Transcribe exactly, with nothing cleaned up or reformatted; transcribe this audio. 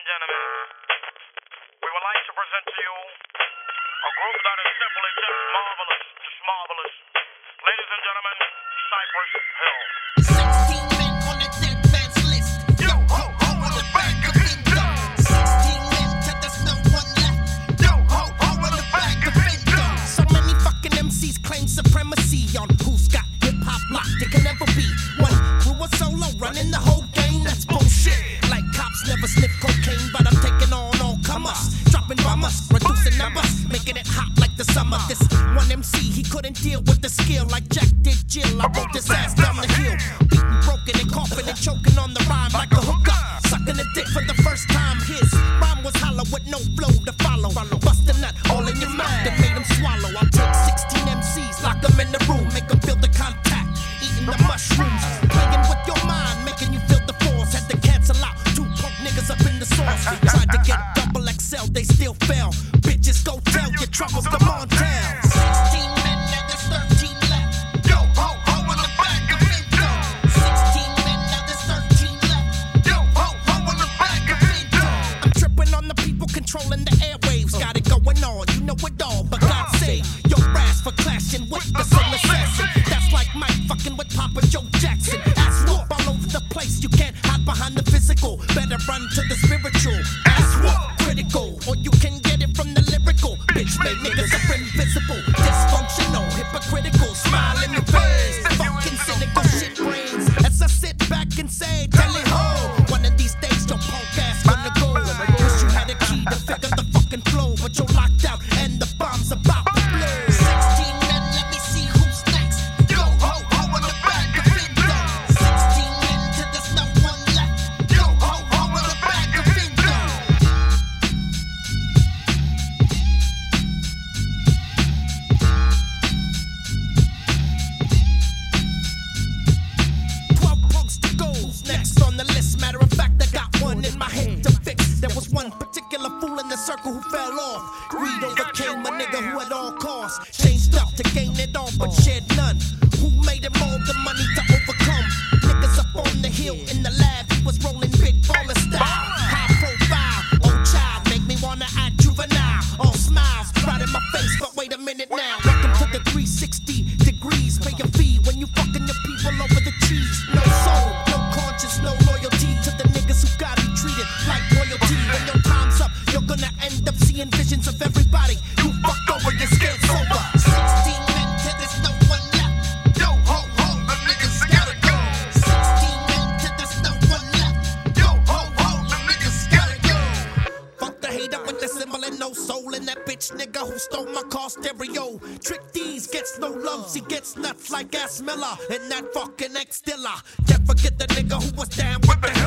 and gentlemen, we would like to present to you a group that is simply just marvelous, just marvelous. Ladies and gentlemen, Cypress Hill. sixteen men on the dead man's list. Yo, ho, ho, on the back of Indo. sixteen men till there's no one left. Yo, ho, ho, on the back of Indo. So many fucking M Cs claim supremacy on who's got hip-hop locked. It can never be one crew or solo running the whole game. That's bullshit. Like cops never sniff cocaine, but I'm taking on all comers. Dropping bombers, reducing numbers, making it hot like the summer. This one M C, he couldn't deal with the skill like Jack did Jill. I wrote this ass down the hill, beating, broken, and coughing and choking on the rhyme like a hooker, sucking a dick for the first time. His rhyme was hollow with no flow to follow. Bust a nut all in your mouth that made him swallow. I'll take sixteen M Cs, lock them in the room, make them feel the contact, eating the mushrooms, playing with your mind, making you feel the force. Had to cancel out two punk niggas up in the source. Tried to get double X L, they still fell. Bitches, go tell your troubles, come on down. sixteen men, now there's thirteen left. Yo, ho, ho, on the back of Indo. sixteen men, now there's thirteen left. Yo, ho, ho, on the back of Indo. I'm tripping on the people controlling the airwaves. Got it going on, you know it all, but God save your ass for clashing with the soul assassin. That's like Mike fucking with Papa Joe Jackson. Ass whoop all over the place, you can't hide behind the physical. Better run to the spiritual. Ass whoop critical, or you can get it from the lyrical. Bitch made niggas up invisible, dysfunctional, hypocritical, smile in your face, fucking cynical shit brains. As I sit back and say, tell it ho, one of these days your punk ass gonna go. Wish you had a key to figure the fucking flow, but you're locked out and the bomb's about to blow. sixteen men, let me see who's next. Yo, ho, ho, on the back of Indo. sixteen men till there's no one left. Yo, ho, ho, on the back of Indo. Twelve punks to go. Next on the list, matter of fact, I got one in my head to fix. There was one particular fool in the circle who fell off. Greed overcame a nigga who at all costs changed up to gain it all but shared none. Who made him all the money to overcome? Niggas up on the hill in the lab, he was rolling big baller style. High profile, old child, make me wanna act juvenile. All smiles, right in my face, but wait a minute now. Welcome to the three sixty degrees. Pay your fee when you fucking your people over the cheese. No soul, no conscience, no loyalty to the niggas who got you treated like royalty. When your time's up, you're gonna end up seeing visions of everybody you fucked over, you're scared sober. sixteen men till there's no one left. Yo, ho, ho, the niggas gotta go. sixteen men till there's no one left. Yo, ho, ho, the niggas gotta go. Fuck the hater with the symbol and no soul, and that bitch nigga who stole my car stereo. Trick D's gets no love, he gets nuts like Ass Miller and that fucking ex-Dilla. Can't forget the nigga who was down with the